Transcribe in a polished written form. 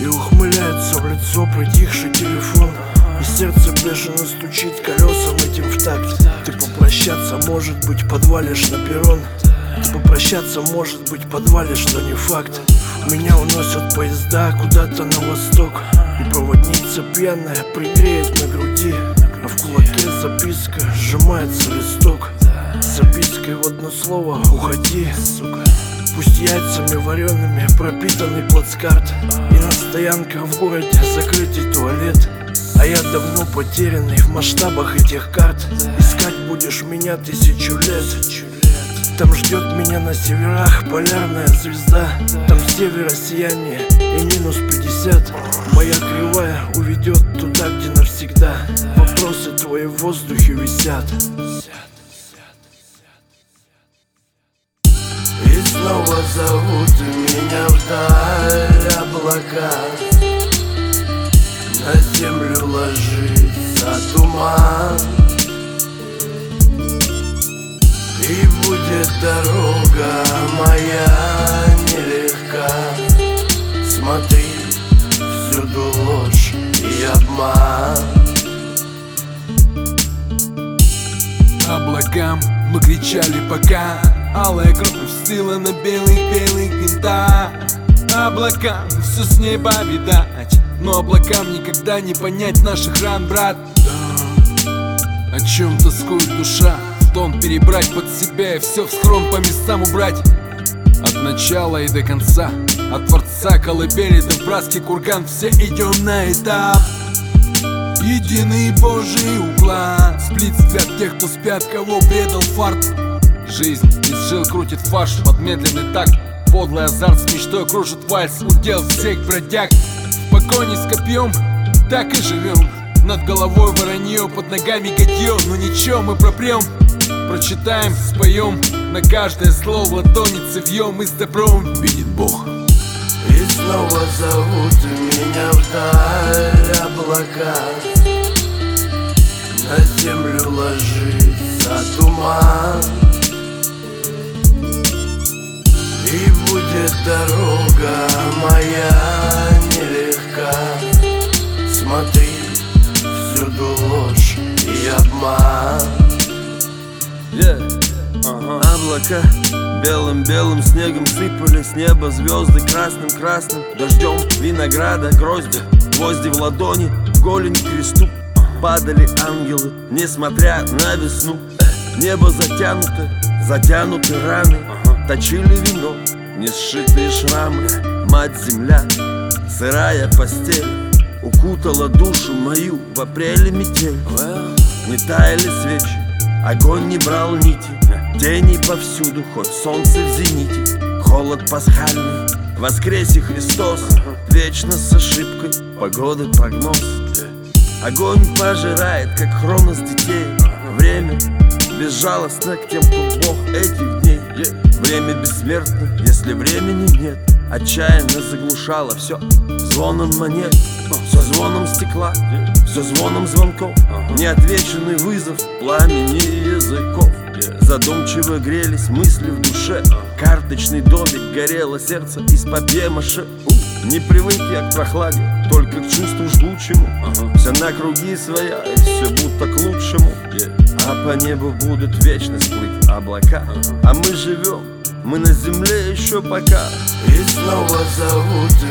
И ухмыляется в лицо притихший телефон. И сердце бешено стучит колесом этим в такт. Ты попрощаться, может быть, подвалишь на перрон. Ты попрощаться, может быть, подвалишь, но не факт. Меня уносят поезда куда-то на восток. И проводница пьяная пригреет на груди, а в кулаке записка, сжимается листок. С запиской в одно слово: уходи, сука. Пусть яйцами вареными пропитанный плацкарт, и на стоянках в городе закрытый туалет. А я давно потерянный в масштабах этих карт. Искать будешь меня 1000 лет. Там ждет меня на северах полярная звезда. Там севера сияние и минус 50. Моя кривая уведет туда, где навсегда вопросы твои в воздухе висят. И снова зовут меня вдаль облака. На землю ложится туман. И будет дорога моя нелегка. Смотри, всюду ложь и обман. Облакам мы кричали пока. Алая кровь стыла на белых винтах. Облакам все с неба видать, но облакам никогда не понять наших ран, брат. О чем тоскует душа, тон перебрать под себя и все в схрон по местам убрать. От начала и до конца, от творца колыбели до братский курган, все идем на этап. Единый Божий уклад, сплит взгляд тех, кто спят, кого предал фарт. Жизнь из жил крутит фарш под медленный такт. Подлый азарт с мечтой кружит вальс, удел всех бродяг. В погоне с копьем так и живем. Над головой воронье, под ногами гадье. Но ничего, мы пропрем, прочитаем, споем. На каждое слово ладони цевьем. И с добром видит Бог. И снова зовут меня вдаль облака. На землю ложится туман. И будет дорога моя нелегка. Смотри, всюду ложь и обман. Облака белым-белым снегом сыпали с неба звезды красным-красным дождем винограда, грозди, гвозди в ладони, голень к кресту. Падали ангелы, несмотря на весну. Небо затянуты раны, точили вино, не сшитые шрамы. Мать-земля, сырая постель, укутала душу мою в апреле метель. Не таяли свечи, огонь не брал нити. Тени повсюду, хоть солнце в зените. Холод пасхальный, воскресе Христос. Вечно с ошибкой, погоды прогноз. Огонь пожирает, как Хронос детей. Время безжалостно к тем, кто Бог этих дней. Время бессмертно, если времени нет. Отчаянно заглушало все звоном монет, все звоном стекла, все звоном звонков. Неотвеченный вызов пламени языков. Задумчиво грелись мысли в душе. Карточный домик, горело сердце из папье-маше. Не привык я к прохладе, только к чувству жгучему. Все на круги своя, и все будто к лучшему. А по небу будут вечность плыть облака. А мы живем, мы на земле еще пока. И снова зовут